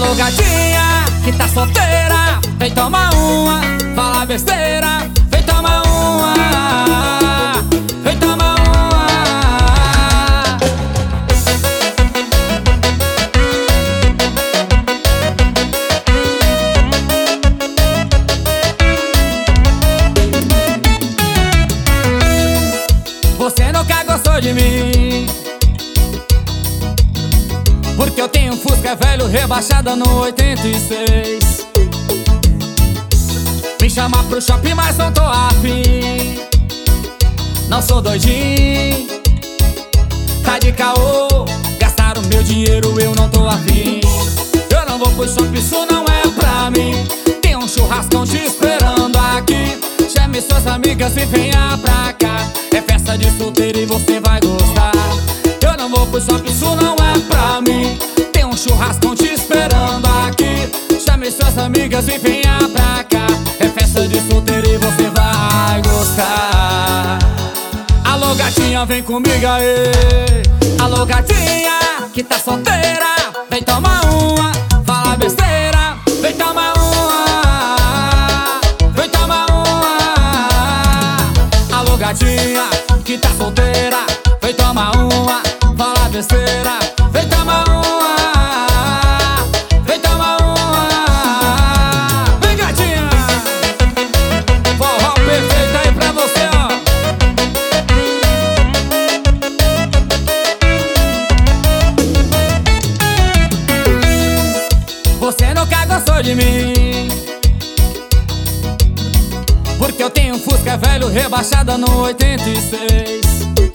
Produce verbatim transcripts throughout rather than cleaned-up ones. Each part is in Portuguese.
Alô gatinha, que tá solteira, vem tomar uma, fala besteira, vem tomar uma, vem tomar uma. Você nunca gostou de mim, porque eu tenho um Fusca velho rebaixada no oitenta e seis. Me chama pro shopping, mas não tô afim. Não sou doidinho, tá de caô, gastaram meu dinheiro, eu não tô afim. Eu não vou pro shopping, isso não é pra mim. Tem um churrascão te esperando aqui. Chame suas amigas e venha pra cá. É festa de solteiro e você vai gostar. Eu não vou pro shopping, isso não é pra mim. Tem um churrascão te esperando aqui. Chame suas amigas e venha pra cá. É festa de solteiro e você vai gostar. Alô gatinha, vem comigo aí. Alô gatinha, que tá solteira, vem tomar uma, fala besteira, vem tomar uma, vem tomar uma. Alô gatinha, que tá solteira, vem tomar uma, fala besteira, vem tomar uma, vem tomar uma. Vem gatinha, forró perfeito aí pra você, ó. Você nunca gostou de mim, porque eu tenho um Fusca velho rebaixada no oitenta e seis.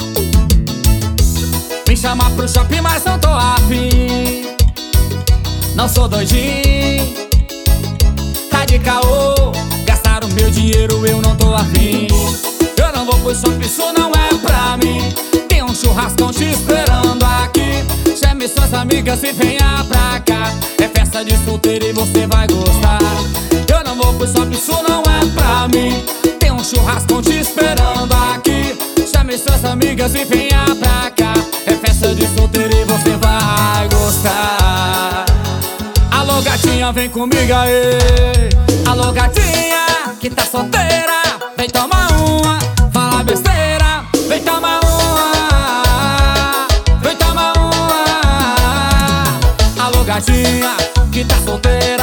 Me chama pro shopping, mas não tô afim. Não sou doidinho, tá de caô, gastaram meu dinheiro, eu não tô afim. Eu não vou pro shopping, isso não é pra mim. Tem um churrascão te esperando aqui. Chame suas amigas e venha pra cá. É festa de solteiro e você vai gostar. Eu não vou pro shopping, isso não é pra mim. Tem um churrascão te esperando aqui. Chame suas amigas e venha pra cá. É festa de solteiro e você vai gostar. Alô gatinha, vem comigo aí. Alô gatinha, que tá solteira, vem tomar uma, fala besteira, vem tomar uma, vem tomar uma. Alô gatinha, que tá solteira,